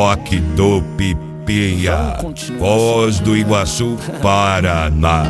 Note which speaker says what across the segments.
Speaker 1: Rock do Pipinha, Foz do Iguaçu, Paraná.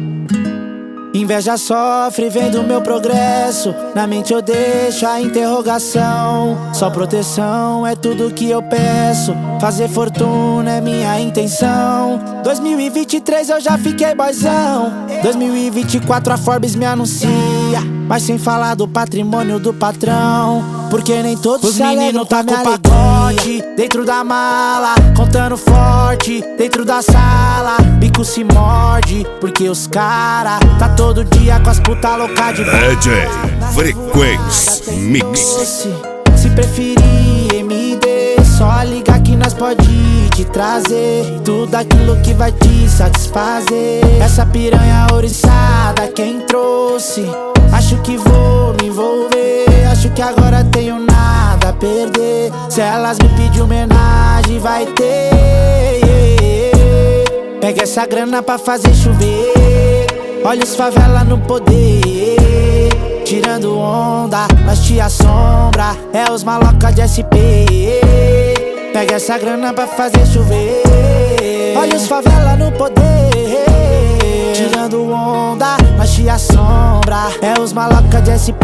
Speaker 2: Inveja sofre vendo meu progresso, na mente eu deixo a interrogação. Só proteção é tudo que eu peço, fazer fortuna é minha intenção. 2023 eu já fiquei boyzão, 2024 a Forbes me anuncia, mas sem falar do patrimônio do patrão, porque nem todos os meninos tá com pacote dentro da mala, contando forte dentro da sala. Bico se morde, porque os cara tá todo dia com as puta louca de
Speaker 1: DJ Frequência Mix.
Speaker 2: Se preferir MD, só liga que nós pode te trazer tudo aquilo que vai te satisfazer. Essa piranha ouriçada quem trouxe, acho que vou me envolver, acho que agora tenho nada a perder. Se elas me pedirem homenagem vai ter. Pega essa grana pra fazer chover, olha os favela no poder, tirando onda, nós te assombra, é os maloca de SP. Pega essa grana pra fazer chover, olha os favela no poder, tirando onda, nós te assombra, é os maloca de SP.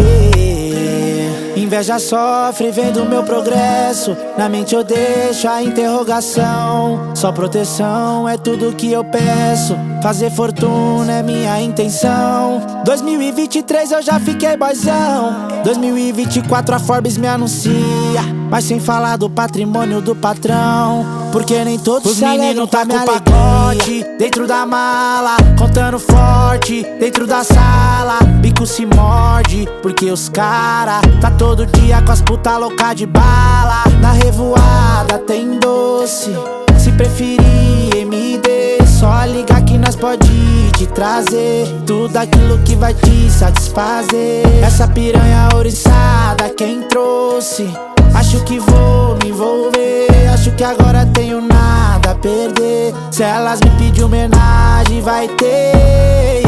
Speaker 2: Inveja sofre vendo meu progresso, na mente eu deixo a interrogação. Só proteção é tudo que eu peço, fazer fortuna é minha intenção. 2023 eu já fiquei boyzão, 2024 a Forbes me anuncia, mas sem falar do patrimônio do patrão, porque nem todos os meninos tá com pacote dentro da mala, contando forte dentro da sala. Bico se morde, porque os cara tá todo dia com as puta louca de bala. Na revoada tem doce, se preferir MD, só liga que nós pode te trazer tudo aquilo que vai te satisfazer. Essa piranha ouriçada quem trouxe, acho que vou me envolver, acho que agora tenho nada a perder. Se elas me pedirem homenagem vai ter.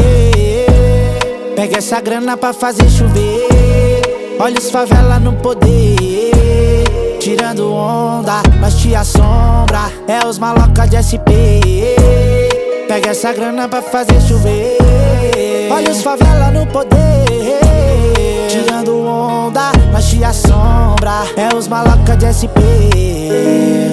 Speaker 2: Pega essa grana pra fazer chover, olha os favela no poder, tirando onda, nós te assombra, é os maloca de SP. Pega essa grana pra fazer chover, olha os favela no poder, tirando onda, nós te assombra, é os maloca de SP.